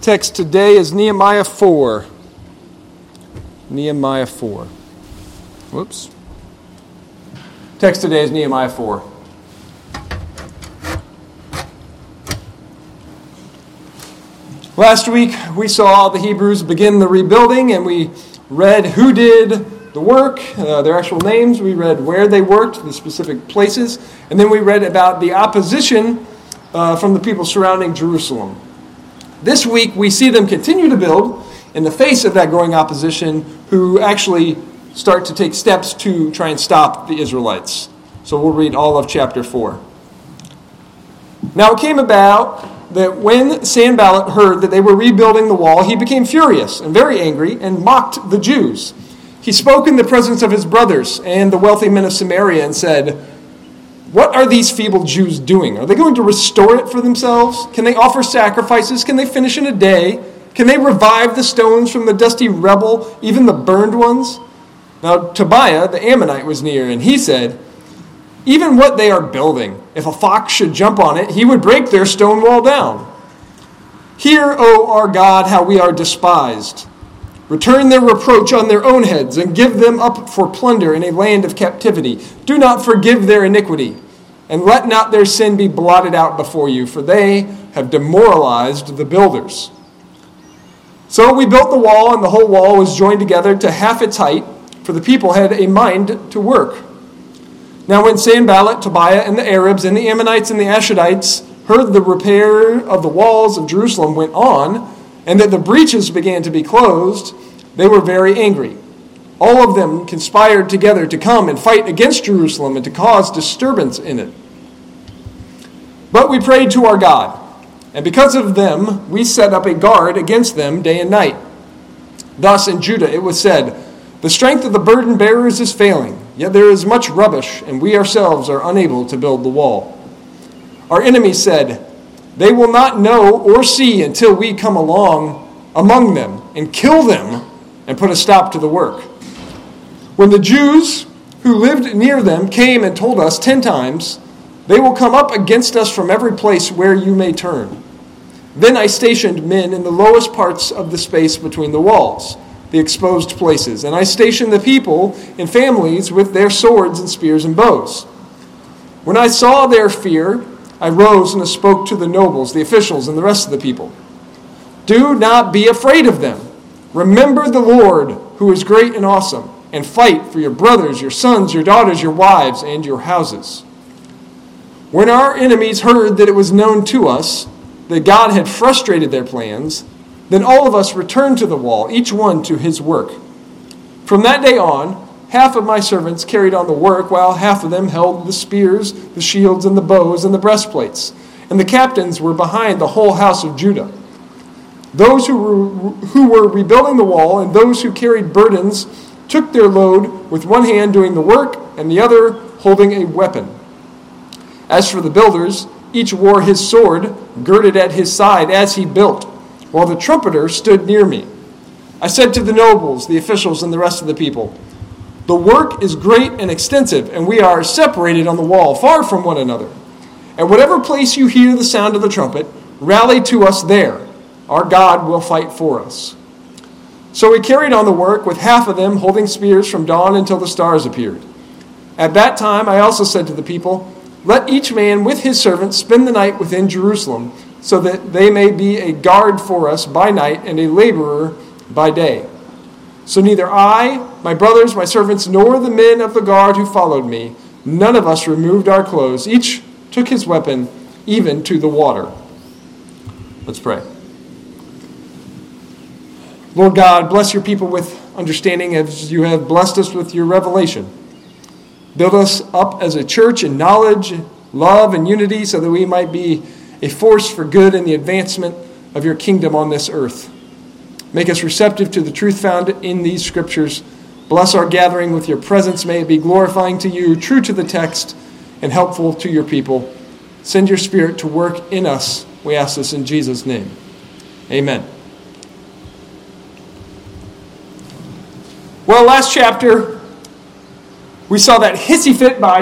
Text today is Nehemiah 4. Nehemiah 4. Whoops. Text today is Nehemiah 4. Last week, we saw the Hebrews begin the rebuilding, and we read who did the work, their actual names. We read where they worked, the specific places. And then we read about the opposition from the people surrounding Jerusalem. This week, we see them continue to build in the face of that growing opposition, who actually start to take steps to try and stop the Israelites. So we'll read all of chapter 4. Now it came about that when Sanballat heard that they were rebuilding the wall, he became furious and very angry and mocked the Jews. He spoke in the presence of his brothers and the wealthy men of Samaria and said, "What are these feeble Jews doing? Are they going to restore it for themselves? Can they offer sacrifices? Can they finish in a day? Can they revive the stones from the dusty rubble, even the burned ones?" Now Tobiah the Ammonite was near, and he said, "Even what they are building, if a fox should jump on it, he would break their stone wall down. Hear, O our God, how we are despised. Return their reproach on their own heads, and give them up for plunder in a land of captivity. Do not forgive their iniquity, and let not their sin be blotted out before you, for they have demoralized the builders." So we built the wall, and the whole wall was joined together to half its height, for the people had a mind to work. Now when Sanballat, Tobiah, and the Arabs, and the Ammonites, and the Ashdodites heard the repair of the walls of Jerusalem went on, and that the breaches began to be closed, they were very angry. All of them conspired together to come and fight against Jerusalem and to cause disturbance in it. But we prayed to our God, and because of them we set up a guard against them day and night. Thus in Judah it was said, "The strength of the burden bearers is failing, yet there is much rubbish, and we ourselves are unable to build the wall." Our enemies said, "They will not know or see until we come along among them and kill them and put a stop to the work." When the Jews who lived near them came and told us 10 times, "They will come up against us from every place where you may turn." Then I stationed men in the lowest parts of the space between the walls, the exposed places, and I stationed the people in families with their swords and spears and bows. When I saw their fear, I rose and spoke to the nobles, the officials, and the rest of the people. "Do not be afraid of them. Remember the Lord, who is great and awesome, and fight for your brothers, your sons, your daughters, your wives, and your houses." When our enemies heard that it was known to us that God had frustrated their plans, then all of us returned to the wall, each one to his work. From that day on, half of my servants carried on the work, while half of them held the spears, the shields, and the bows, and the breastplates. And the captains were behind the whole house of Judah. Those who were rebuilding the wall and those who carried burdens took their load with one hand doing the work and the other holding a weapon. As for the builders, each wore his sword girded at his side as he built, while the trumpeter stood near me. I said to the nobles, the officials, and the rest of the people, "The work is great and extensive, and we are separated on the wall, far from one another. At whatever place you hear the sound of the trumpet, rally to us there. Our God will fight for us." So we carried on the work, with half of them holding spears from dawn until the stars appeared. At that time I also said to the people, "Let each man with his servants spend the night within Jerusalem, so that they may be a guard for us by night and a laborer by day." So neither I, my brothers, my servants, nor the men of the guard who followed me, none of us removed our clothes. Each took his weapon, even to the water. Let's pray. Lord God, bless your people with understanding as you have blessed us with your revelation. Build us up as a church in knowledge, love, and unity, so that we might be a force for good in the advancement of your kingdom on this earth. Make us receptive to the truth found in these scriptures. Bless our gathering with your presence. May it be glorifying to you, true to the text, and helpful to your people. Send your Spirit to work in us. We ask this in Jesus' name. Amen. Well, last chapter, we saw that hissy fit by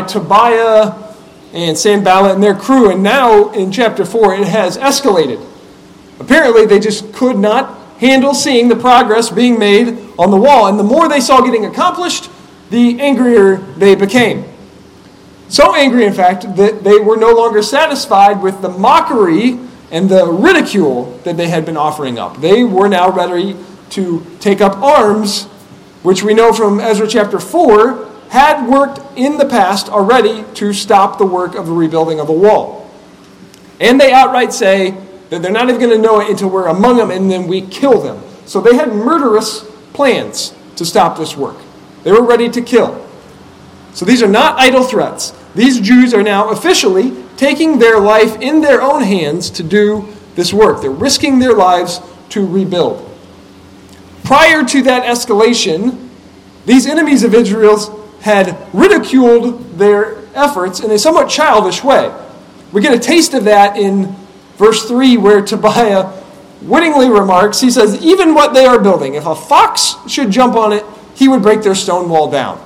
Tobiah and Sanballat and their crew, and now in chapter 4, it has escalated. Apparently, they just could not handle seeing the progress being made on the wall. And the more they saw getting accomplished, the angrier they became. So angry, in fact, that they were no longer satisfied with the mockery and the ridicule that they had been offering up. They were now ready to take up arms, which we know from Ezra chapter 4 had worked in the past already to stop the work of the rebuilding of the wall. And they outright say that they're not even going to know it until we're among them and then we kill them. So they had murderous plans to stop this work. They were ready to kill. So these are not idle threats. These Jews are now officially taking their life in their own hands to do this work. They're risking their lives to rebuild. Prior to that escalation, these enemies of Israel had ridiculed their efforts in a somewhat childish way. We get a taste of that in verse 3 where Tobiah wittingly remarks, he says, even what they are building, if a fox should jump on it, he would break their stone wall down.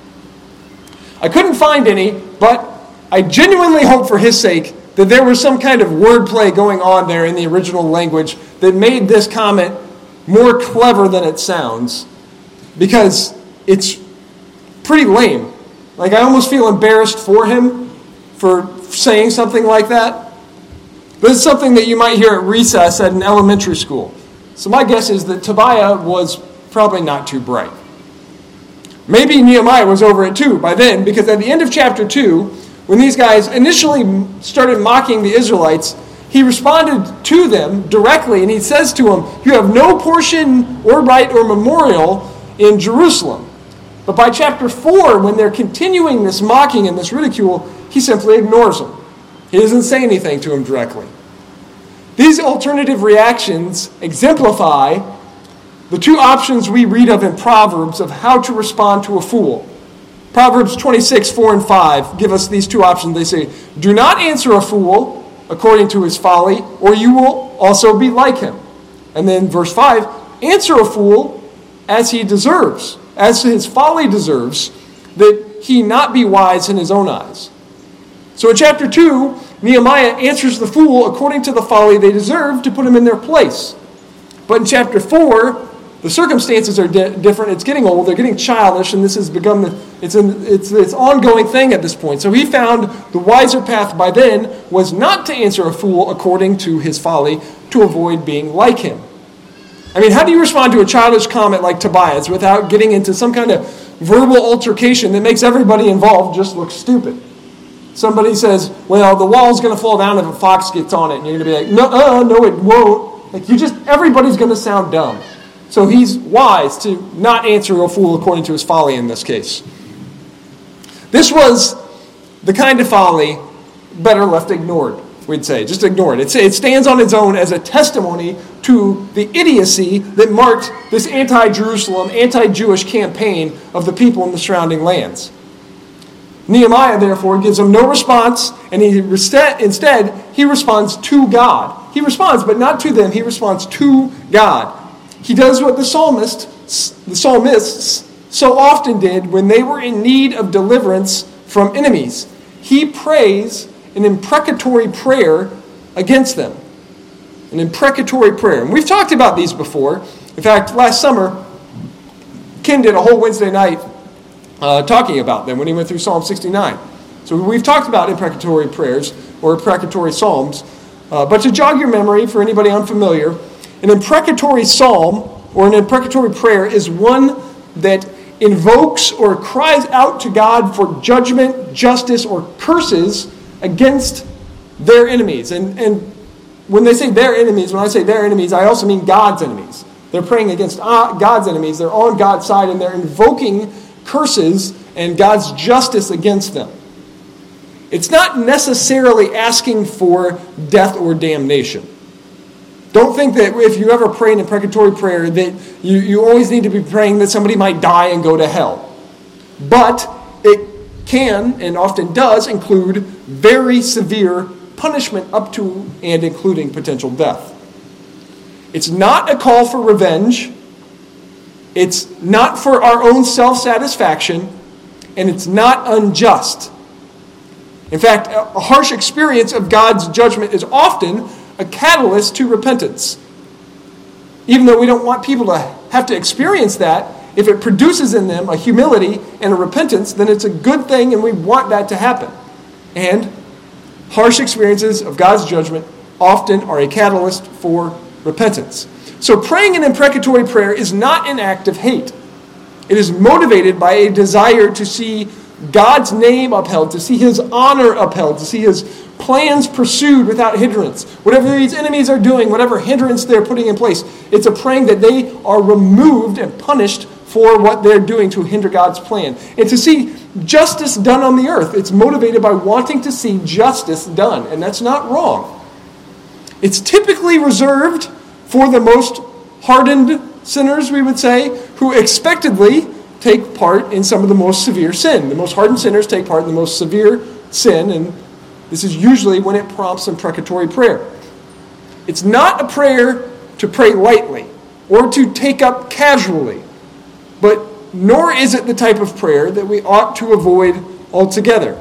I couldn't find any, but I genuinely hope for his sake that there was some kind of wordplay going on there in the original language that made this comment more clever than it sounds, because it's pretty lame. Like, I almost feel embarrassed for him for saying something like that. This is something that you might hear at recess at an elementary school. So my guess is that Tobiah was probably not too bright. Maybe Nehemiah was over it too by then, because at the end of chapter 2, when these guys initially started mocking the Israelites, he responded to them directly, and he says to them, you have no portion or right or memorial in Jerusalem. But by chapter 4, when they're continuing this mocking and this ridicule, he simply ignores them. He doesn't say anything to them directly. These alternative reactions exemplify the two options we read of in Proverbs of how to respond to a fool. Proverbs 26, 4 and 5 give us these two options. They say, do not answer a fool according to his folly, or you will also be like him. And then verse 5, answer a fool as he deserves, as his folly deserves, that he not be wise in his own eyes. So in chapter 2, Nehemiah answers the fool according to the folly they deserve to put him in their place. But in chapter 4, the circumstances are different. It's getting old. They're getting childish, and this has become it's ongoing thing at this point. So he found the wiser path by then was not to answer a fool according to his folly, to avoid being like him. I mean, how do you respond to a childish comment like Tobiah's without getting into some kind of verbal altercation that makes everybody involved just look stupid? Somebody says, well, the wall's going to fall down if a fox gets on it, and you're going to be like, no, it won't. Like, everybody's going to sound dumb. So he's wise to not answer a fool according to his folly in this case. This was the kind of folly better left ignored, we'd say. Just ignored. It stands on its own as a testimony to the idiocy that marked this anti-Jerusalem, anti-Jewish campaign of the people in the surrounding lands. Nehemiah, therefore, gives them no response, and instead, he responds to God. He responds, but not to them. He responds to God. He does what the psalmists so often did when they were in need of deliverance from enemies. He prays an imprecatory prayer against them. An imprecatory prayer. And we've talked about these before. In fact, last summer, Ken did a whole Wednesday night talking about them when he went through Psalm 69. So we've talked about imprecatory prayers or imprecatory psalms. But to jog your memory, for anybody unfamiliar, an imprecatory psalm or an imprecatory prayer is one that invokes or cries out to God for judgment, justice, or curses against their enemies. And when they say their enemies, when I say their enemies, I also mean God's enemies. They're praying against God's enemies. They're on God's side, and they're invoking curses and God's justice against them. It's not necessarily asking for death or damnation. Don't think that if you ever pray an imprecatory prayer that you always need to be praying that somebody might die and go to hell. But it can, and often does, include very severe punishment up to and including potential death. It's not a call for revenge. It's not for our own self-satisfaction. And it's not unjust. In fact, a harsh experience of God's judgment is often a catalyst to repentance. Even though we don't want people to have to experience that, if it produces in them a humility and a repentance, then it's a good thing and we want that to happen. And harsh experiences of God's judgment often are a catalyst for repentance. So praying an imprecatory prayer is not an act of hate. It is motivated by a desire to see God's name upheld, to see his honor upheld, to see his plans pursued without hindrance. Whatever these enemies are doing, whatever hindrance they're putting in place, it's a praying that they are removed and punished for what they're doing to hinder God's plan. And to see justice done on the earth. It's motivated by wanting to see justice done, and that's not wrong. It's typically reserved for the most hardened sinners, we would say, who expectedly take part in some of the most severe sin. The most hardened sinners take part in the most severe sin, and this is usually when it prompts imprecatory prayer. It's not a prayer to pray lightly or to take up casually, but nor is it the type of prayer that we ought to avoid altogether.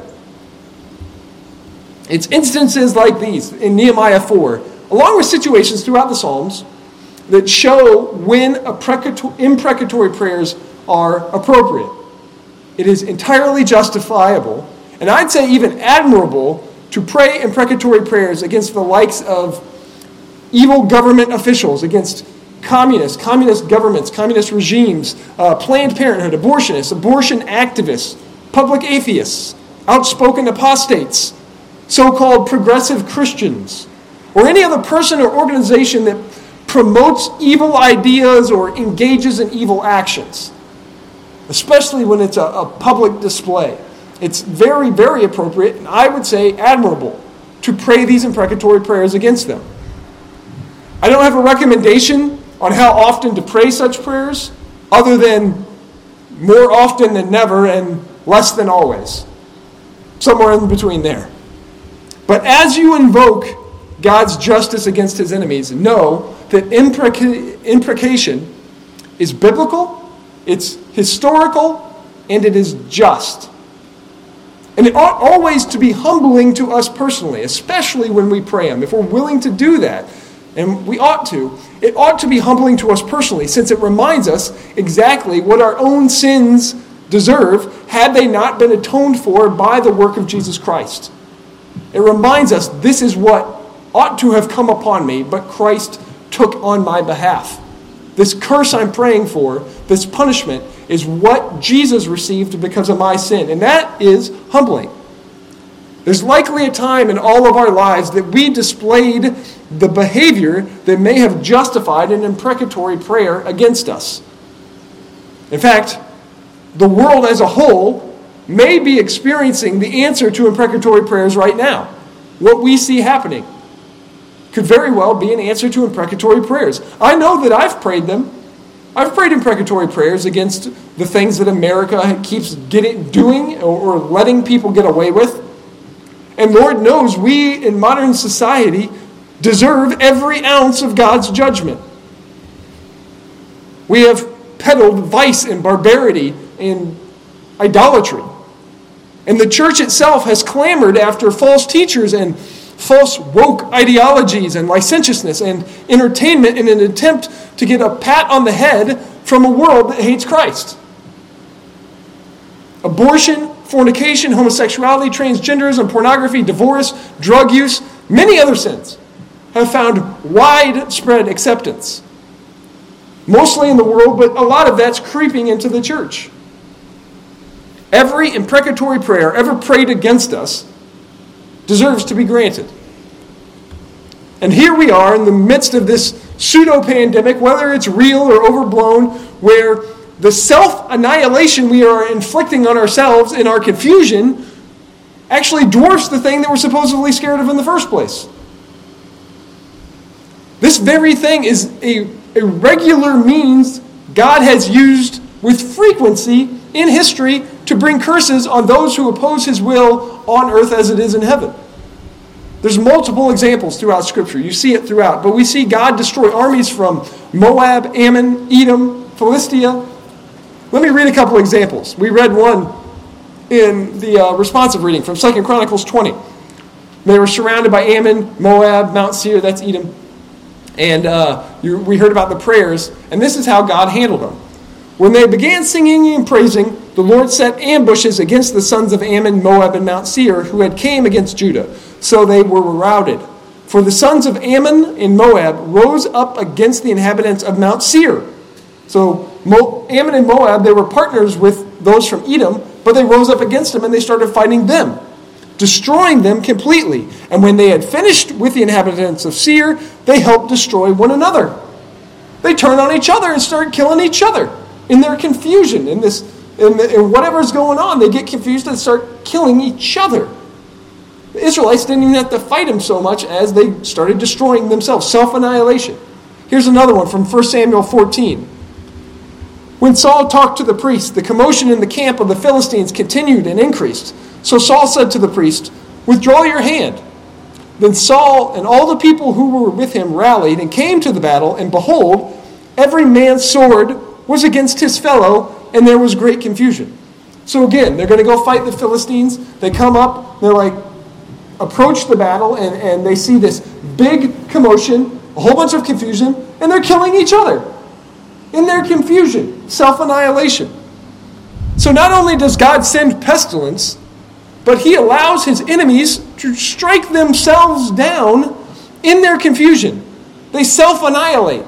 It's instances like these in Nehemiah 4, along with situations throughout the Psalms, that show when imprecatory prayers are appropriate. It is entirely justifiable, and I'd say even admirable, to pray imprecatory prayers against the likes of evil government officials, against communist governments, communist regimes, Planned Parenthood, abortionists, abortion activists, public atheists, outspoken apostates, so-called progressive Christians, or any other person or organization that promotes evil ideas or engages in evil actions, especially when it's a public display. It's very, very appropriate, and I would say admirable, to pray these imprecatory prayers against them. I don't have a recommendation on how often to pray such prayers, other than more often than never and less than always. Somewhere in between there. But as you invoke God's justice against his enemies, know that imprecation is biblical, it's historical, and it is just. And it ought always to be humbling to us personally, especially when we pray them. If we're willing to do that, and we ought to, it ought to be humbling to us personally, since it reminds us exactly what our own sins deserve had they not been atoned for by the work of Jesus Christ. It reminds us this is what ought to have come upon me, but Christ took on my behalf. This curse I'm praying for, this punishment, is what Jesus received because of my sin. And that is humbling. There's likely a time in all of our lives that we displayed the behavior that may have justified an imprecatory prayer against us. In fact, the world as a whole may be experiencing the answer to imprecatory prayers right now. What we see happening could very well be an answer to imprecatory prayers. I know that I've prayed them. I've prayed imprecatory prayers against the things that America keeps doing or letting people get away with. And Lord knows we in modern society deserve every ounce of God's judgment. We have peddled vice and barbarity and idolatry. And the church itself has clamored after false teachers and false woke ideologies and licentiousness and entertainment in an attempt to get a pat on the head from a world that hates Christ. Abortion, fornication, homosexuality, transgenderism, pornography, divorce, drug use, many other sins have found widespread acceptance. Mostly in the world, but a lot of that's creeping into the church. Every imprecatory prayer ever prayed against us deserves to be granted. And here we are in the midst of this pseudo-pandemic, whether it's real or overblown, where the self-annihilation we are inflicting on ourselves in our confusion actually dwarfs the thing that we're supposedly scared of in the first place. This very thing is a regular means God has used with frequency in history to bring curses on those who oppose his will on earth as it is in heaven. There's multiple examples throughout Scripture. You see it throughout. But we see God destroy armies from Moab, Ammon, Edom, Philistia. Let me read a couple examples. We read one in the responsive reading from 2 Chronicles 20. They were surrounded by Ammon, Moab, Mount Seir, that's Edom. And we heard about the prayers, and this is how God handled them. When they began singing and praising, the Lord set ambushes against the sons of Ammon, Moab, and Mount Seir, who had came against Judah. So they were routed. For the sons of Ammon and Moab rose up against the inhabitants of Mount Seir. So Ammon and Moab, they were partners with those from Edom, but they rose up against them and they started fighting them, destroying them completely. And when they had finished with the inhabitants of Seir, they helped destroy one another. They turn on each other and start killing each other in their confusion, in whatever's going on. They get confused and start killing each other. The Israelites didn't even have to fight them so much as they started destroying themselves. Self-annihilation. Here's another one from 1 Samuel 14. When Saul talked to the priest, the commotion in the camp of the Philistines continued and increased. So Saul said to the priest, "Withdraw your hand." Then Saul and all the people who were with him rallied and came to the battle, and behold, every man's sword was against his fellow, and there was great confusion. So again, they're going to go fight the Philistines. They come up, they're approach the battle, and they see this big commotion, a whole bunch of confusion, and they're killing each other in their confusion, self-annihilation. So not only does God send pestilence, but he allows his enemies to strike themselves down in their confusion. They self-annihilate.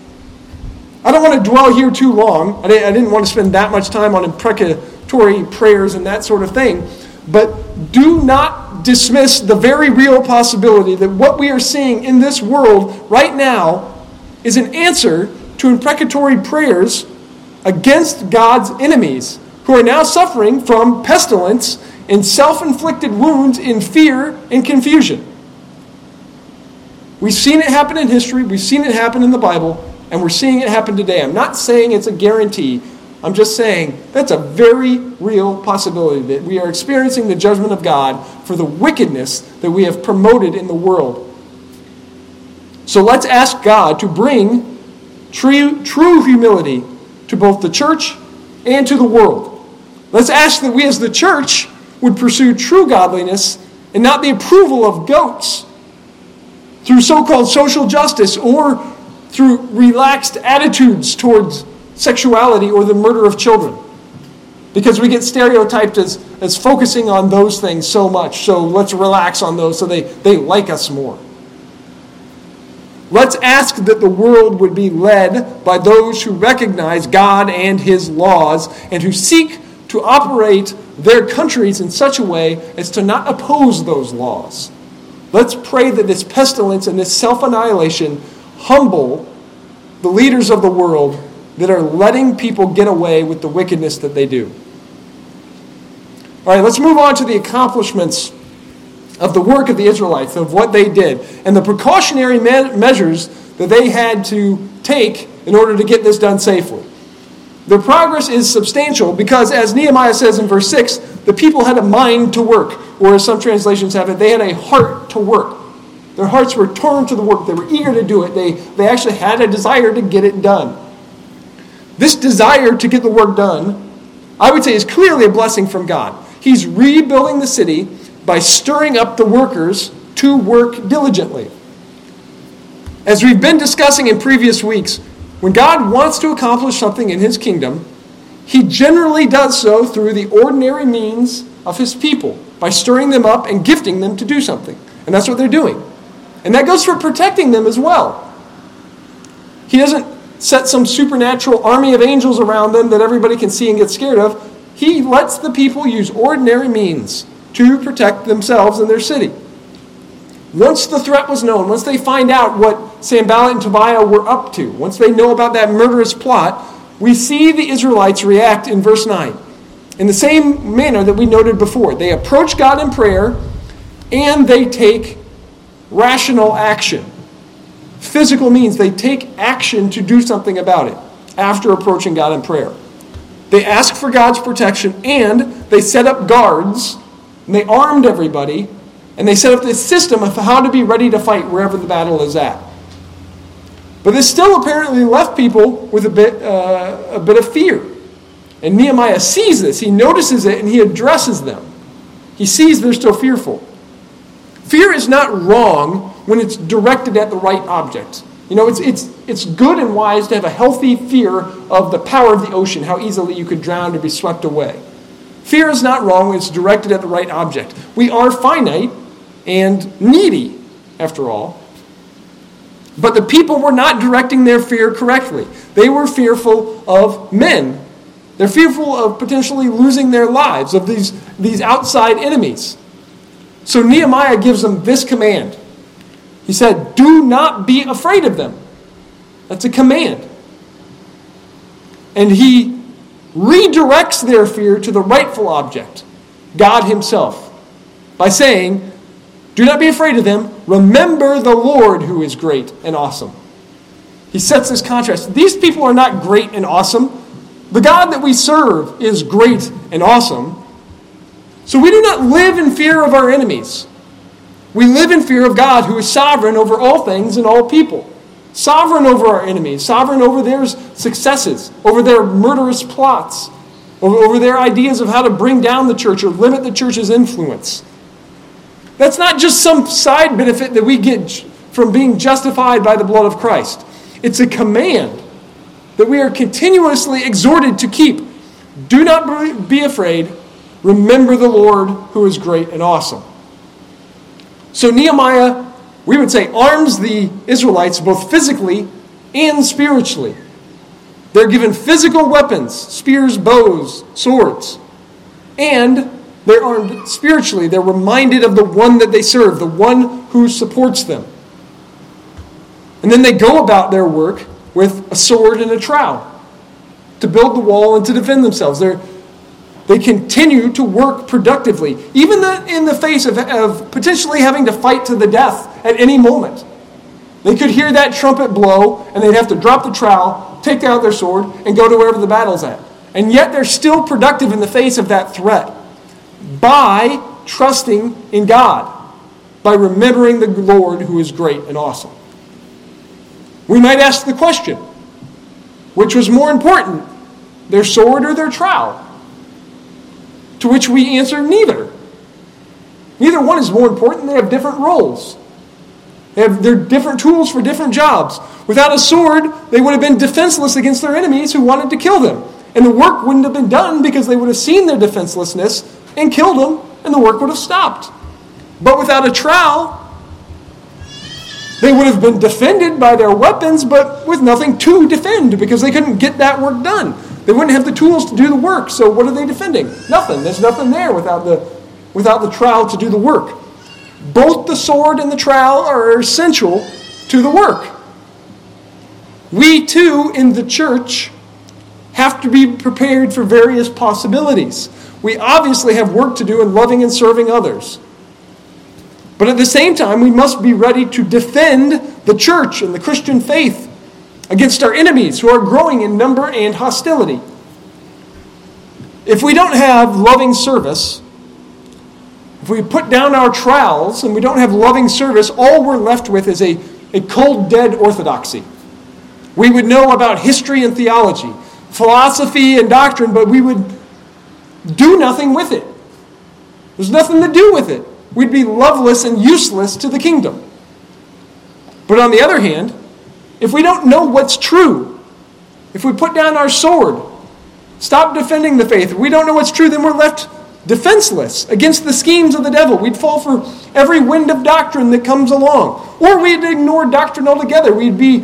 I don't want to dwell here too long. I didn't want to spend that much time on imprecatory prayers and that sort of thing. But do not dismiss the very real possibility that what we are seeing in this world right now is an answer to imprecatory prayers against God's enemies, who are now suffering from pestilence and self-inflicted wounds in fear and confusion. We've seen it happen in history. We've seen it happen in the Bible. And we're seeing it happen today. I'm not saying it's a guarantee. I'm just saying that's a very real possibility that we are experiencing the judgment of God for the wickedness that we have promoted in the world. So let's ask God to bring true humility to both the church and to the world. Let's ask that we as the church would pursue true godliness and not the approval of goats through so-called social justice or through relaxed attitudes towards sexuality or the murder of children. Because we get stereotyped as focusing on those things so much. So let's relax on those so they like us more. Let's ask that the world would be led by those who recognize God and his laws and who seek to operate their countries in such a way as to not oppose those laws. Let's pray that this pestilence and this self-annihilation humble the leaders of the world that are letting people get away with the wickedness that they do. All right, let's move on to the accomplishments of the work of the Israelites, of what they did, and the precautionary measures that they had to take in order to get this done safely. Their progress is substantial because, as Nehemiah says in verse 6, the people had a mind to work, or as some translations have it, they had a heart to work. Their hearts were turned to the work. They were eager to do it. They actually had a desire to get it done. This desire to get the work done, I would say, is clearly a blessing from God. He's rebuilding the city by stirring up the workers to work diligently. As we've been discussing in previous weeks, when God wants to accomplish something in his kingdom, he generally does so through the ordinary means of his people, by stirring them up and gifting them to do something. And that's what they're doing. And that goes for protecting them as well. He doesn't set some supernatural army of angels around them that everybody can see and get scared of. He lets the people use ordinary means to protect themselves and their city. Once the threat was known, once they find out what Sanballat and Tobiah were up to, once they know about that murderous plot, we see the Israelites react in verse 9 in the same manner that we noted before. They approach God in prayer and they take rational action. Physical means they take action to do something about it after approaching God in prayer. They ask for God's protection and they set up guards and they armed everybody and they set up this system of how to be ready to fight wherever the battle is at. But this still apparently left people with a bit of fear. And Nehemiah sees this. He notices it and he addresses them. He sees they're still fearful. Fear is not wrong when it's directed at the right object. It's good and wise to have a healthy fear of the power of the ocean, how easily you could drown or be swept away. Fear is not wrong when it's directed at the right object. We are finite and needy, after all. But the people were not directing their fear correctly. They were fearful of men. They're fearful of potentially losing their lives, of these outside enemies. So Nehemiah gives them this command. He said, do not be afraid of them. That's a command. And he redirects their fear to the rightful object, God himself, by saying, do not be afraid of them. Remember the Lord who is great and awesome. He sets this contrast. These people are not great and awesome. The God that we serve is great and awesome. So we do not live in fear of our enemies. We live in fear of God who is sovereign over all things and all people. Sovereign over our enemies. Sovereign over their successes. Over their murderous plots. Over their ideas of how to bring down the church or limit the church's influence. That's not just some side benefit that we get from being justified by the blood of Christ. It's a command that we are continuously exhorted to keep. Do not be afraid. Remember the Lord who is great and awesome. So Nehemiah, we would say, arms the Israelites both physically and spiritually. They're given physical weapons, spears, bows, swords. And they're armed spiritually. They're reminded of the one that they serve, the one who supports them. And then they go about their work with a sword and a trowel to build the wall and to defend themselves. They continue to work productively, even in the face of potentially having to fight to the death at any moment. They could hear that trumpet blow, and they'd have to drop the trowel, take out their sword, and go to wherever the battle's at. And yet they're still productive in the face of that threat by trusting in God, by remembering the Lord who is great and awesome. We might ask the question, which was more important, their sword or their trowel? To which we answer neither. Neither one is more important. They have different roles. They're different tools for different jobs. Without a sword, they would have been defenseless against their enemies who wanted to kill them. And the work wouldn't have been done because they would have seen their defenselessness and killed them, and the work would have stopped. But without a trowel, they would have been defended by their weapons, but with nothing to defend because they couldn't get that work done. They wouldn't have the tools to do the work, so what are they defending? Nothing. There's nothing there without the trowel to do the work. Both the sword and the trowel are essential to the work. We too, in the church, have to be prepared for various possibilities. We obviously have work to do in loving and serving others. But at the same time, we must be ready to defend the church and the Christian faith against our enemies who are growing in number and hostility. If we don't have loving service, if we put down our trowels and we don't have loving service, all we're left with is a cold, dead orthodoxy. We would know about history and theology, philosophy and doctrine, but we would do nothing with it. There's nothing to do with it. We'd be loveless and useless to the kingdom. But on the other hand, if we don't know what's true, if we put down our sword, stop defending the faith, if we don't know what's true, then we're left defenseless against the schemes of the devil. We'd fall for every wind of doctrine that comes along. Or we'd ignore doctrine altogether. We'd be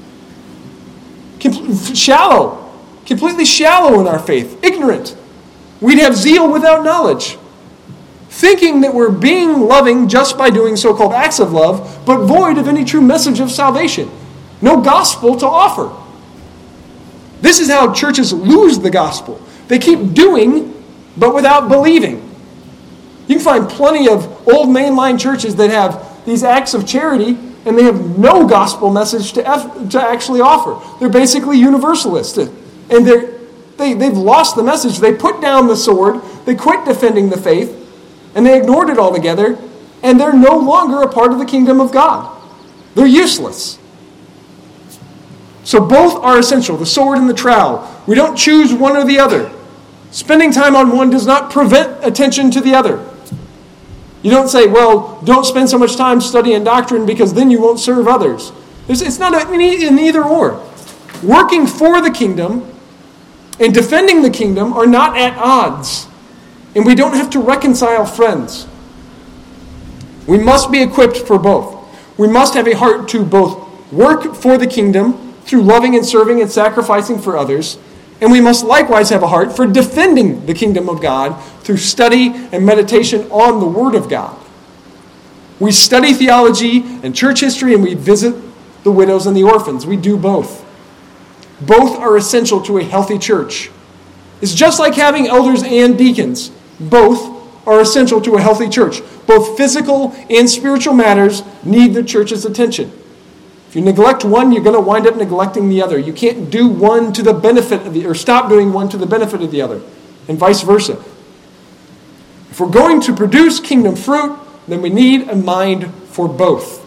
shallow, completely shallow in our faith, ignorant. We'd have zeal without knowledge, thinking that we're being loving just by doing so-called acts of love, but void of any true message of salvation. No gospel to offer. This is how churches lose the gospel. They keep doing, but without believing. You can find plenty of old mainline churches that have these acts of charity, and they have no gospel message to actually offer. They're basically universalists. And they've lost the message. They put down the sword, they quit defending the faith, and they ignored it altogether, and they're no longer a part of the kingdom of God. They're useless. So both are essential, the sword and the trowel. We don't choose one or the other. Spending time on one does not prevent attention to the other. You don't say, well, don't spend so much time studying doctrine because then you won't serve others. It's not an either or. Working for the kingdom and defending the kingdom are not at odds. And we don't have to reconcile friends. We must be equipped for both. We must have a heart to both work for the kingdom through loving and serving and sacrificing for others, and we must likewise have a heart for defending the kingdom of God through study and meditation on the Word of God. We study theology and church history, and we visit the widows and the orphans. We do both. Both are essential to a healthy church. It's just like having elders and deacons. Both are essential to a healthy church. Both physical and spiritual matters need the church's attention. If you neglect one, you're going to wind up neglecting the other. You can't do one to the benefit of the, or stop doing one to the benefit of the other, and vice versa. If we're going to produce kingdom fruit, then we need a mind for both.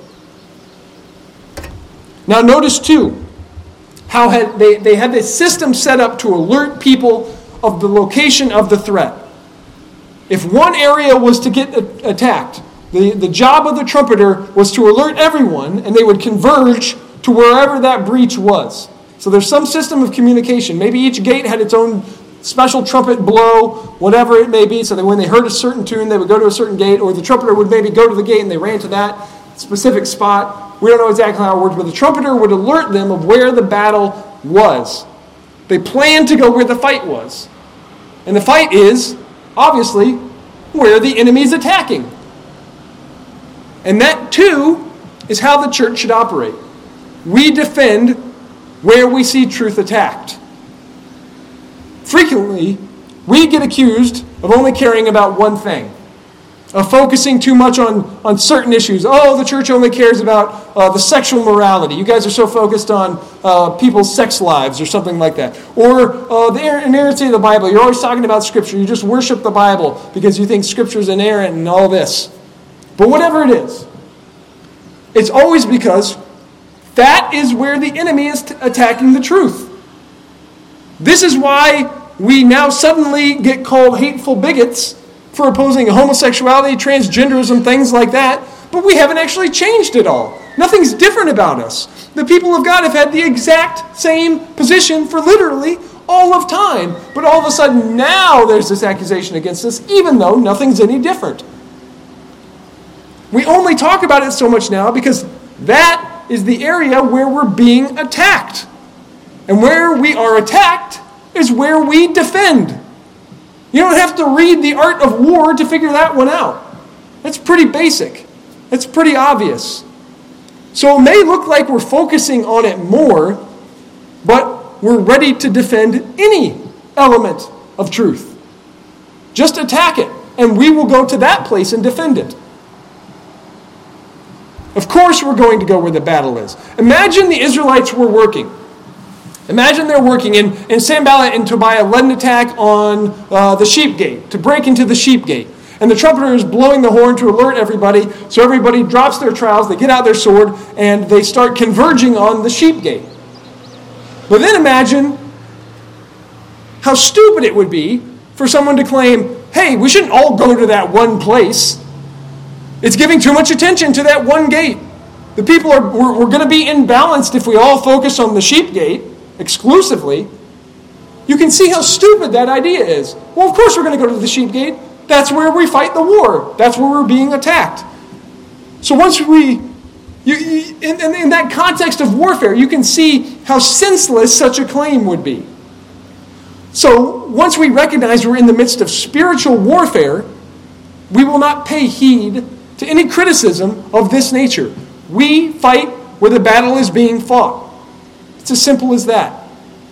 Now notice too, how they had this system set up to alert people of the location of the threat. If one area was to get attacked, the job of the trumpeter was to alert everyone, and they would converge to wherever that breach was. So there's some system of communication. Maybe each gate had its own special trumpet blow, whatever it may be, so that when they heard a certain tune, they would go to a certain gate, or the trumpeter would maybe go to the gate and they ran to that specific spot. We don't know exactly how it worked, but the trumpeter would alert them of where the battle was. They planned to go where the fight was. And the fight is, obviously, where the enemy is attacking. And that, too, is how the church should operate. We defend where we see truth attacked. Frequently, we get accused of only caring about one thing, of focusing too much on certain issues. Oh, the church only cares about the sexual morality. You guys are so focused on people's sex lives or something like that. Or the inerrancy of the Bible. You're always talking about Scripture. You just worship the Bible because you think Scripture is inerrant and all this. But whatever it is, it's always because that is where the enemy is attacking the truth. This is why we now suddenly get called hateful bigots for opposing homosexuality, transgenderism, things like that, but we haven't actually changed it all. Nothing's different about us. The people of God have had the exact same position for literally all of time, but all of a sudden now there's this accusation against us, even though nothing's any different. We only talk about it so much now because that is the area where we're being attacked. And where we are attacked is where we defend. You don't have to read The Art of War to figure that one out. That's pretty basic. That's pretty obvious. So it may look like we're focusing on it more, but we're ready to defend any element of truth. Just attack it, and we will go to that place and defend it. Of course we're going to go where the battle is. Imagine the Israelites were working. Imagine they're working, and Sanballat and Tobiah led an attack on the sheep gate, to break into the sheep gate. And the trumpeter is blowing the horn to alert everybody, so everybody drops their trowels, they get out their sword, and they start converging on the sheep gate. But then imagine how stupid it would be for someone to claim, hey, we shouldn't all go to that one place. It's giving too much attention to that one gate. The people we're going to be imbalanced if we all focus on the sheep gate exclusively. You can see how stupid that idea is. Well, of course we're going to go to the sheep gate. That's where we fight the war. That's where we're being attacked. So once in that context of warfare, you can see how senseless such a claim would be. So once we recognize we're in the midst of spiritual warfare, we will not pay heed to any criticism of this nature. We fight where the battle is being fought. It's as simple as that.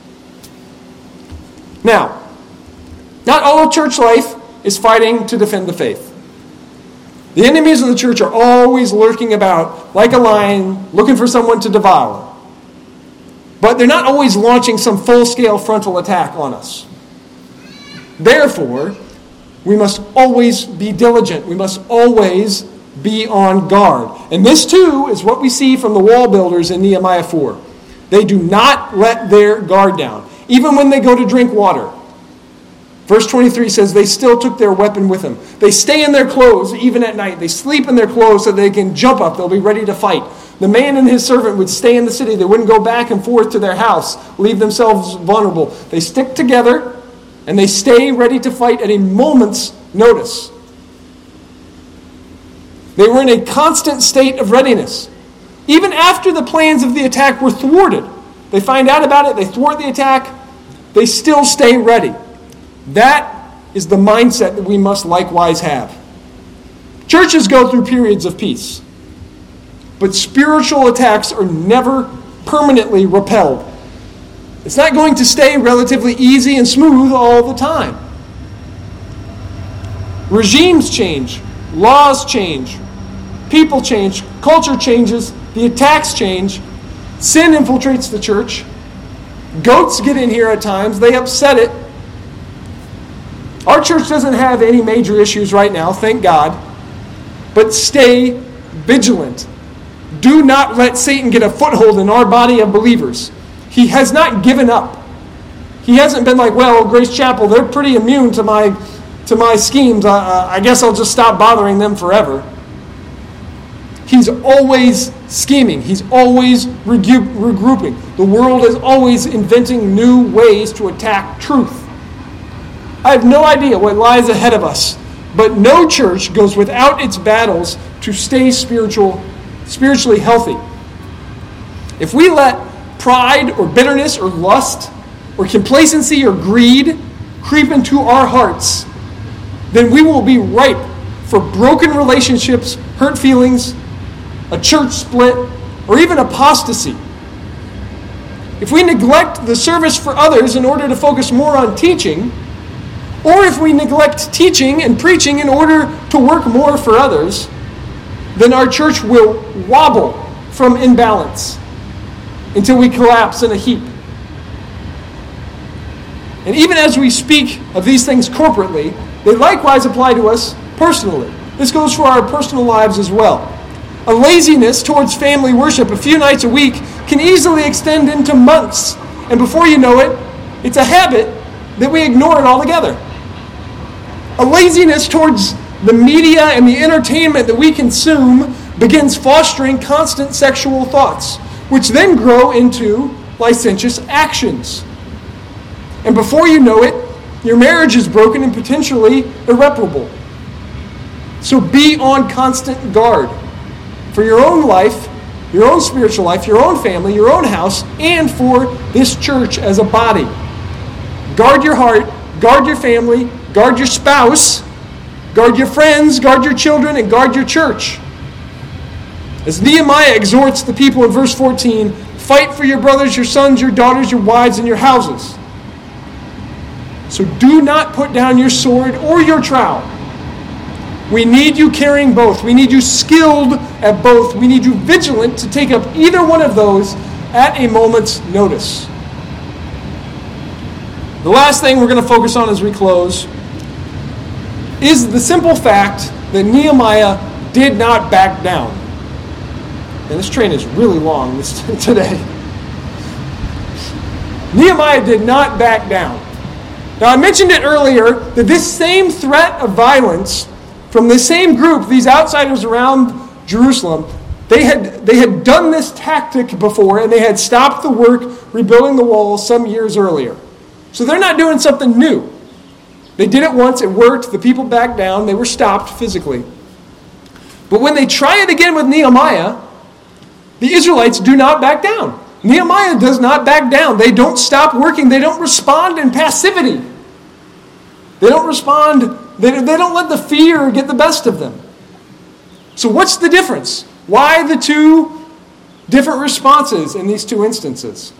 Now, not all of church life is fighting to defend the faith. The enemies of the church are always lurking about like a lion, looking for someone to devour. But they're not always launching some full-scale frontal attack on us. Therefore, we must always be diligent. We must always be on guard. And this too is what we see from the wall builders in Nehemiah 4. They do not let their guard down, even when they go to drink water. Verse 23 says they still took their weapon with them. They stay in their clothes even at night. They sleep in their clothes so they can jump up. They'll be ready to fight. The man and his servant would stay in the city. They wouldn't go back and forth to their house, leave themselves vulnerable. They stick together and they stay ready to fight at a moment's notice. They were in a constant state of readiness. Even after the plans of the attack were thwarted, they find out about it, they thwart the attack, they still stay ready. That is the mindset that we must likewise have. Churches go through periods of peace, but spiritual attacks are never permanently repelled. It's not going to stay relatively easy and smooth all the time. Regimes change, laws change, people change, culture changes, the attacks change, sin infiltrates the church, goats get in here at times, they upset it. Our church doesn't have any major issues right now, thank God, but stay vigilant. Do not let Satan get a foothold in our body of believers. He has not given up. He hasn't been like, well, Grace Chapel, they're pretty immune to my schemes. I guess I'll just stop bothering them forever. He's always scheming. He's always regrouping. The world is always inventing new ways to attack truth. I have no idea what lies ahead of us, but no church goes without its battles to stay spiritually healthy. If we let pride or bitterness or lust or complacency or greed creep into our hearts, then we will be ripe for broken relationships, hurt feelings, a church split, or even apostasy. If we neglect the service for others in order to focus more on teaching, or if we neglect teaching and preaching in order to work more for others, then our church will wobble from imbalance until we collapse in a heap. And even as we speak of these things corporately, they likewise apply to us personally. This goes for our personal lives as well. A laziness towards family worship a few nights a week can easily extend into months. And before you know it, it's a habit that we ignore it altogether. A laziness towards the media and the entertainment that we consume begins fostering constant sexual thoughts, which then grow into licentious actions. And before you know it, your marriage is broken and potentially irreparable. So be on constant guard for your own life, your own spiritual life, your own family, your own house, and for this church as a body. Guard your heart, guard your family, guard your spouse, guard your friends, guard your children, and guard your church. As Nehemiah exhorts the people in verse 14, fight for your brothers, your sons, your daughters, your wives, and your houses. So do not put down your sword or your trowel. We need you carrying both. We need you skilled at both. We need you vigilant to take up either one of those at a moment's notice. The last thing we're going to focus on as we close is the simple fact that Nehemiah did not back down. And this train is really long today. Nehemiah did not back down. Now, I mentioned it earlier that this same threat of violence from the same group, these outsiders around Jerusalem, they had done this tactic before, and they had stopped the work rebuilding the wall some years earlier. So they're not doing something new. They did it once, it worked, the people backed down, they were stopped physically. But when they try it again with Nehemiah, the Israelites do not back down. Nehemiah does not back down. They don't stop working. They don't respond in passivity. They don't respond. They don't let the fear get the best of them. So what's the difference? Why the two different responses in these two instances?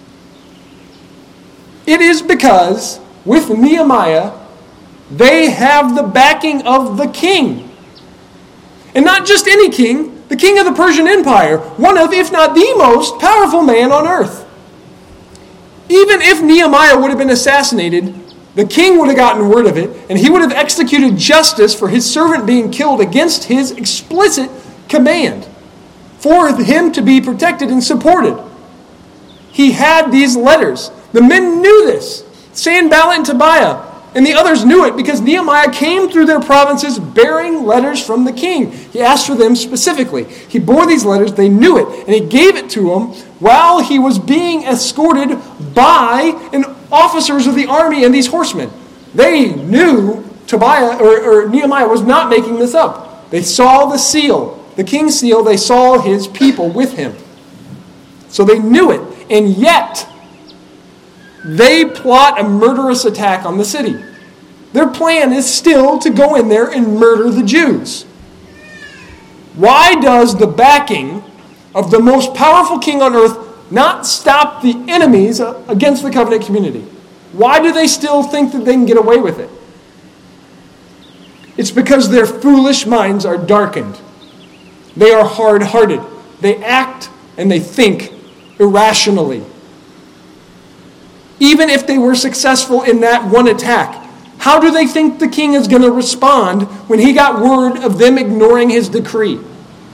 It is because with Nehemiah, they have the backing of the king. And not just any king, the king of the Persian Empire, one of, if not the most powerful man on earth. Even if Nehemiah would have been assassinated, the king would have gotten word of it, and he would have executed justice for his servant being killed against his explicit command for him to be protected and supported. He had these letters. The men knew this. Sanballat and Tobiah and the others knew it because Nehemiah came through their provinces bearing letters from the king. He asked for them specifically. He bore these letters, they knew it, and he gave it to them while he was being escorted by officers of the army and these horsemen. They knew Nehemiah was not making this up. They saw the seal, the king's seal, they saw his people with him. So they knew it, and yet they plot a murderous attack on the city. Their plan is still to go in there and murder the Jews. Why does the backing of the most powerful king on earth not stop the enemies against the covenant community? Why do they still think that they can get away with it? It's because their foolish minds are darkened. They are hard-hearted. They act and they think irrationally. Even if they were successful in that one attack, how do they think the king is going to respond when he got word of them ignoring his decree?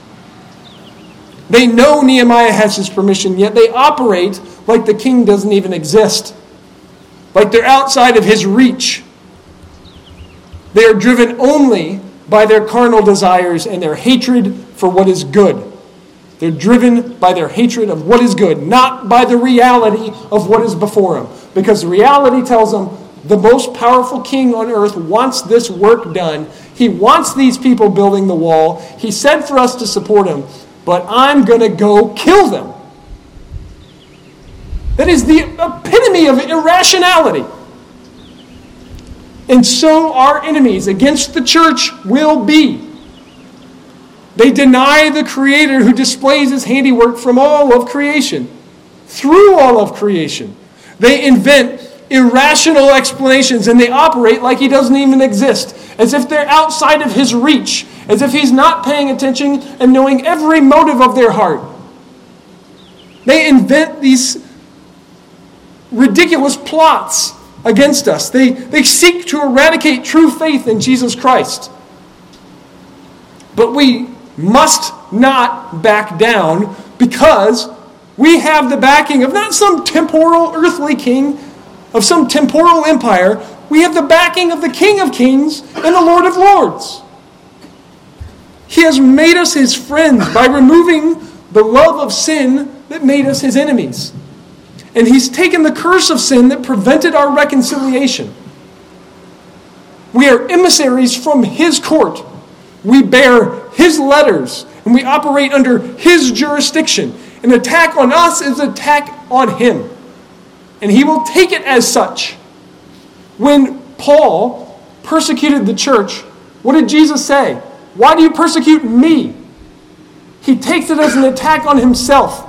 They know Nehemiah has his permission, yet they operate like the king doesn't even exist, like they're outside of his reach. They are driven only by their carnal desires and their hatred for what is good. They're driven by their hatred of what is good, not by the reality of what is before them. Because the reality tells them the most powerful king on earth wants this work done. He wants these people building the wall. He said for us to support him, but I'm going to go kill them. That is the epitome of irrationality. And so our enemies against the church will be. They deny the Creator who displays his handiwork from all of creation, through all of creation. They invent irrational explanations and they operate like he doesn't even exist, as if they're outside of his reach, as if he's not paying attention and knowing every motive of their heart. They invent these ridiculous plots against us. They seek to eradicate true faith in Jesus Christ. But we must not back down because we have the backing of not some temporal earthly king, of some temporal empire. We have the backing of the King of Kings and the Lord of Lords. He has made us his friends by removing the love of sin that made us his enemies. And he's taken the curse of sin that prevented our reconciliation. We are emissaries from his court. We bear his letters, and we operate under his jurisdiction. An attack on us is an attack on him. And he will take it as such. When Paul persecuted the church, what did Jesus say? Why do you persecute me? He takes it as an attack on himself.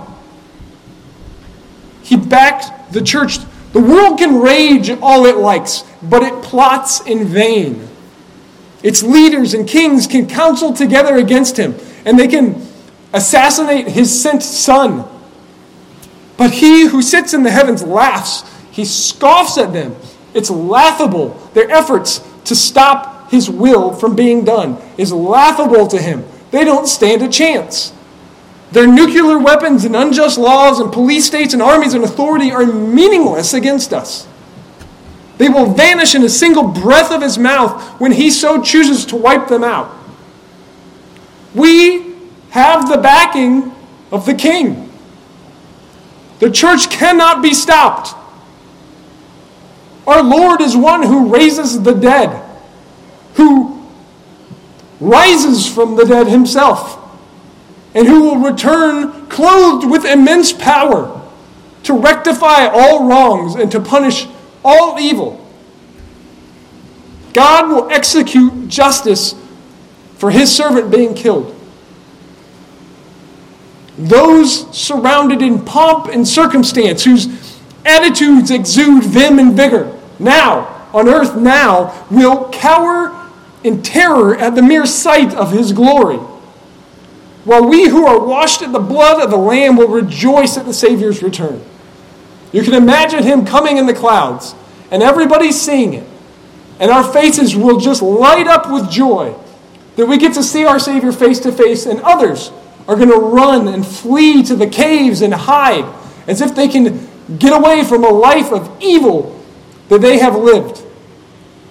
He backed the church. The world can rage all it likes, but it plots in vain. Its leaders and kings can counsel together against him, and they can assassinate his sent son. But he who sits in the heavens laughs. He scoffs at them. It's laughable. Their efforts to stop his will from being done is laughable to him. They don't stand a chance. Their nuclear weapons and unjust laws and police states and armies and authority are meaningless against us. They will vanish in a single breath of his mouth when he so chooses to wipe them out. We have the backing of the king. The church cannot be stopped. Our Lord is one who raises the dead, who rises from the dead himself, and who will return clothed with immense power to rectify all wrongs and to punish all evil. God will execute justice for his servant being killed. Those surrounded in pomp and circumstance, whose attitudes exude vim and vigor, now, on earth now, will cower in terror at the mere sight of his glory. While we who are washed in the blood of the Lamb will rejoice at the Savior's return. You can imagine him coming in the clouds, and everybody seeing it. And our faces will just light up with joy that we get to see our Savior face to face, and others are going to run and flee to the caves and hide as if they can get away from a life of evil that they have lived.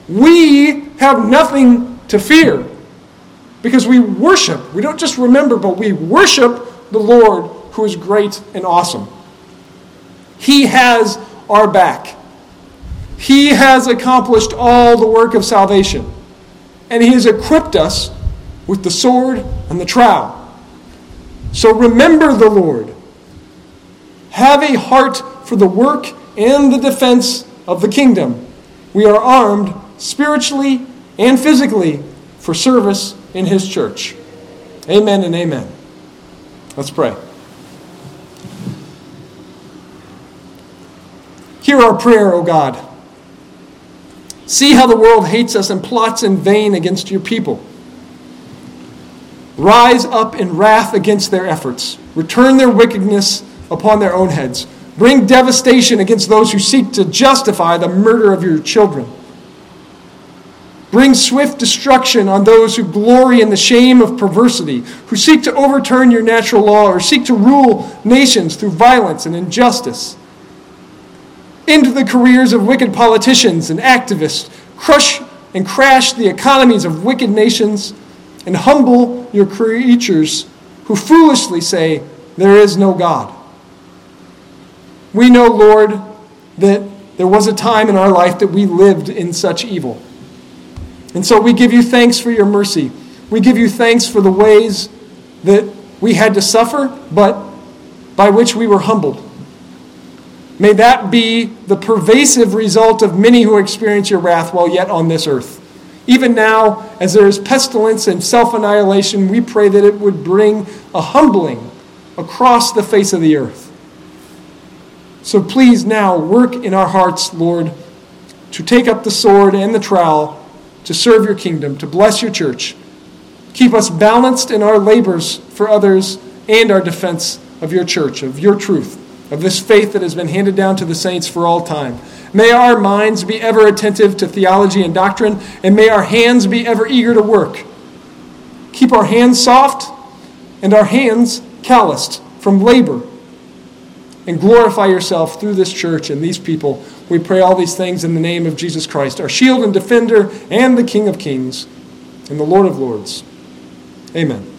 we have nothing to fear because we worship. We don't just remember, but we worship the Lord who is great and awesome. He has our back. He has accomplished all the work of salvation. And He has equipped us with the sword and the trowel. So remember the Lord. Have a heart for the work and the defense of the kingdom. We are armed spiritually and physically for service in His church. Amen and amen. Let's pray. Hear our prayer, O God. See how the world hates us and plots in vain against your people. Rise up in wrath against their efforts. Return their wickedness upon their own heads. Bring devastation against those who seek to justify the murder of your children. Bring swift destruction on those who glory in the shame of perversity, who seek to overturn your natural law or seek to rule nations through violence and injustice. Into the careers of wicked politicians and activists, crush and crash the economies of wicked nations, and humble your creatures who foolishly say, there is no God. We know, Lord, that there was a time in our life that we lived in such evil. And so we give you thanks for your mercy. We give you thanks for the ways that we had to suffer, but by which we were humbled. May that be the pervasive result of many who experience your wrath while yet on this earth. Even now, as there is pestilence and self-annihilation, we pray that it would bring a humbling across the face of the earth. So please now work in our hearts, Lord, to take up the sword and the trowel, to serve your kingdom, to bless your church. Keep us balanced in our labors for others and our defense of your church, of your truth, of this faith that has been handed down to the saints for all time. May our minds be ever attentive to theology and doctrine, and may our hands be ever eager to work. Keep our hands soft and our hands calloused from labor, and glorify yourself through this church and these people. We pray all these things in the name of Jesus Christ, our shield and defender and the King of Kings and the Lord of Lords. Amen.